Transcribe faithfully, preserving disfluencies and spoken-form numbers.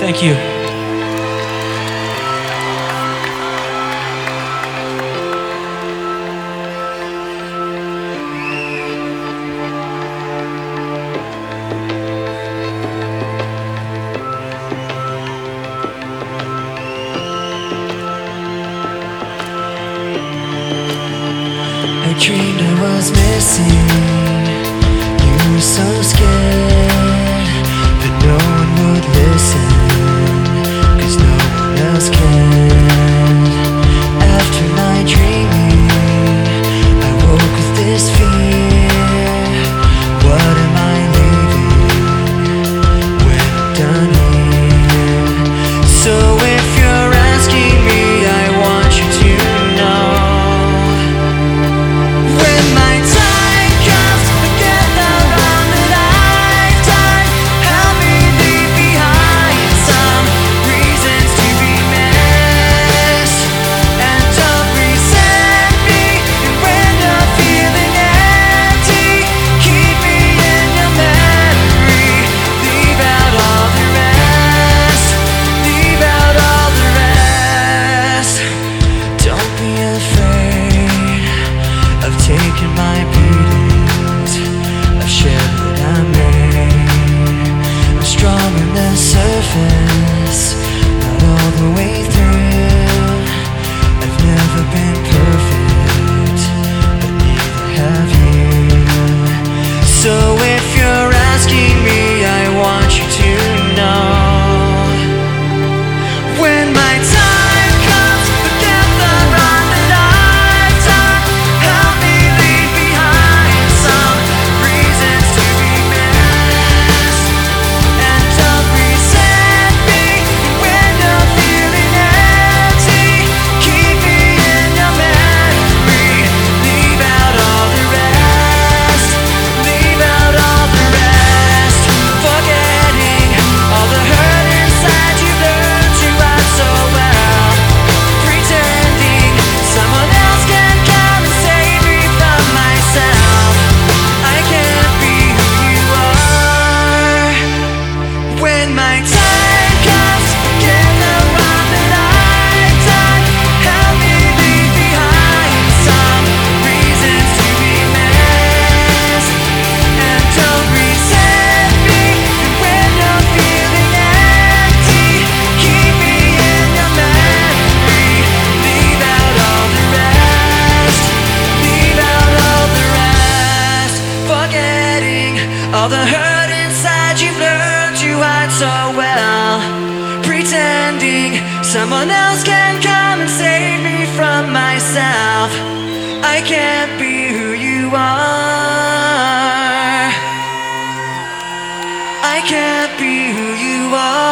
Thank you. I dreamed I was missing. You were so scared that no one would listen, 'cause no one else cared. After night dreaming, I woke with this fear. What am I leaving when I'm done here? So if you're asking me, I want you to know, when my time comes, forget the wrong that I've done. Help me leave behind some reasons to be missed, and don't resent me. And when you're feeling empty, keep me in your memory. Leave out all the rest. Leave out all the rest. Don't be afraid of taking my beatings. I've shared what I made. I'm strong on the surface, not all the way through. I've never been perfect, but neither have you. So if you're asking me, I want you to know, when my time comes, forget the wrong that I've done. Help me leave behind some reasons to be missed, and don't resent me. When you're feeling empty, keep me in your memory. Leave out all the rest. Leave out all the rest. Forgetting all the hurt inside you learned to hide so well. Pretending someone else can come and save me from myself. I can't be who you are. When my time comes, forget the wrong that I've done. Help me leave behind some reasons to be missed, and don't resent me. And when you're feeling empty, keep me in your memory. Leave out all the rest. Leave out all the rest. Forgetting all the hurt inside you've learned to hide so well. Pretending someone else can come and save me from myself. I can't be who you are. I can't be who you are.